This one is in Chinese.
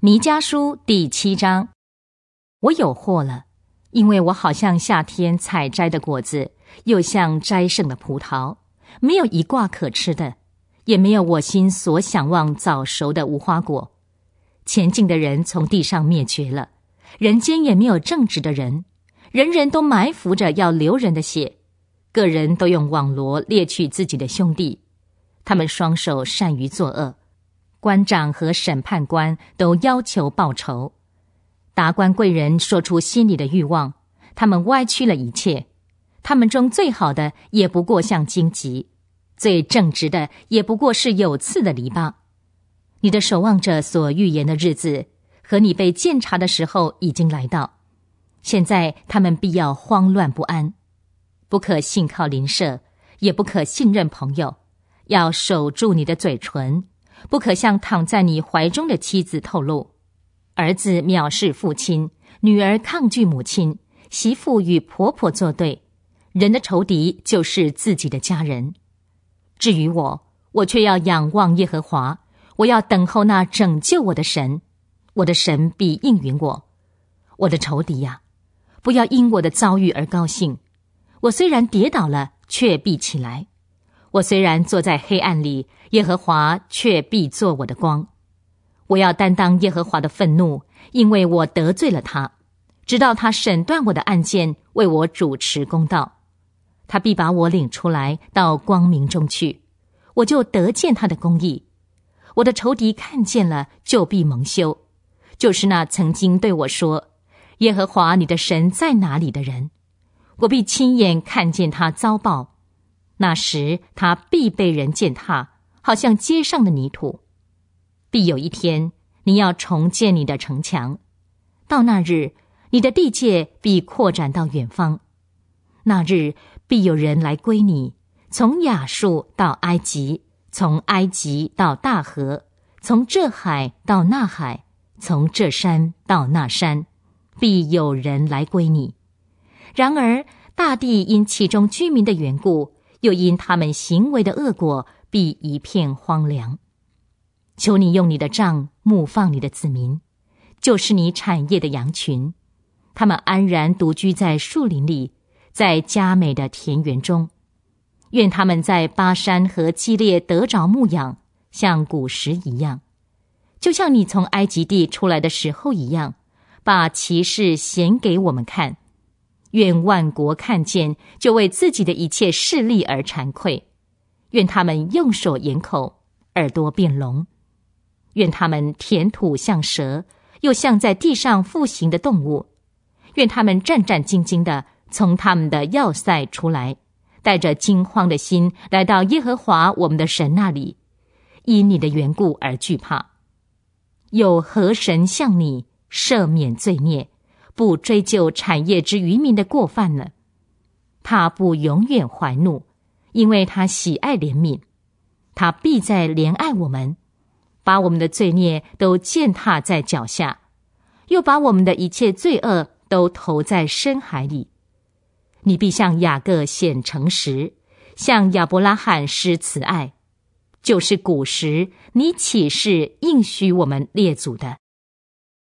弥迦书第7章。我有祸了，因为我好像夏天采摘的果子，又像摘剩的葡萄，没有一挂可吃的，也没有我心所想望早熟的无花果。前进的人从地上灭绝了，人间也没有正直的人，人人都埋伏着要流人的血，个人都用网罗猎取自己的兄弟，他们双手善于作恶，官长和审判官都要求报仇。达官贵人说出心里的欲望，他们歪曲了一切。他们中最好的也不过像荆棘，最正直的也不过是有刺的篱笆。你的守望者所预言的日子和你被监察的时候已经来到，现在他们必要慌乱不安，不可信靠邻舍，也不可信任朋友，要守住你的嘴唇，不可向躺在你怀中的妻子透露。儿子藐视父亲，女儿抗拒母亲，媳妇与婆婆作对，人的仇敌就是自己的家人。至于我却要仰望耶和华，我要等候那拯救我的神，我的神必应允我。我的仇敌呀，不要因我的遭遇而高兴，我虽然跌倒了，却必起来。我虽然坐在黑暗里，耶和华却必做我的光。我要担当耶和华的愤怒，因为我得罪了他，直到他审断我的案件，为我主持公道。他必把我领出来到光明中去，我就得见他的公义。我的仇敌看见了，就必蒙羞，就是那曾经对我说，耶和华你的神在哪里的人。我必亲眼看见他遭报，那时他必被人践踏，好像街上的泥土。必有一天，你要重建你的城墙，到那日，你的地界必扩展到远方。那日必有人来归你，从亚述到埃及，从埃及到大河，从这海到那海，从这山到那山，必有人来归你。然而大地因其中居民的缘故，又因他们行为的恶果，必一片荒凉。求你用你的杖牧放你的子民，就是你产业的羊群，他们安然独居在树林里，在佳美的田园中。愿他们在巴山和基列得着牧养，像古时一样，就像你从埃及地出来的时候一样，把奇事显给我们看。愿万国看见，就为自己的一切势力而惭愧。愿他们用手掩口，耳朵变聋。愿他们填土像蛇，又像在地上复行的动物。愿他们战战兢兢地从他们的要塞出来，带着惊慌的心来到耶和华我们的神那里，因你的缘故而惧怕。有何神向你赦免罪孽，不追究产业之渔民的过犯呢？他不永远怀怒，因为他喜爱怜悯，他必在怜爱我们，把我们的罪孽都践踏在脚下，又把我们的一切罪恶都投在深海里。你必向雅各显诚实，向亚伯拉罕施慈爱，就是古时你起誓应许我们列祖的。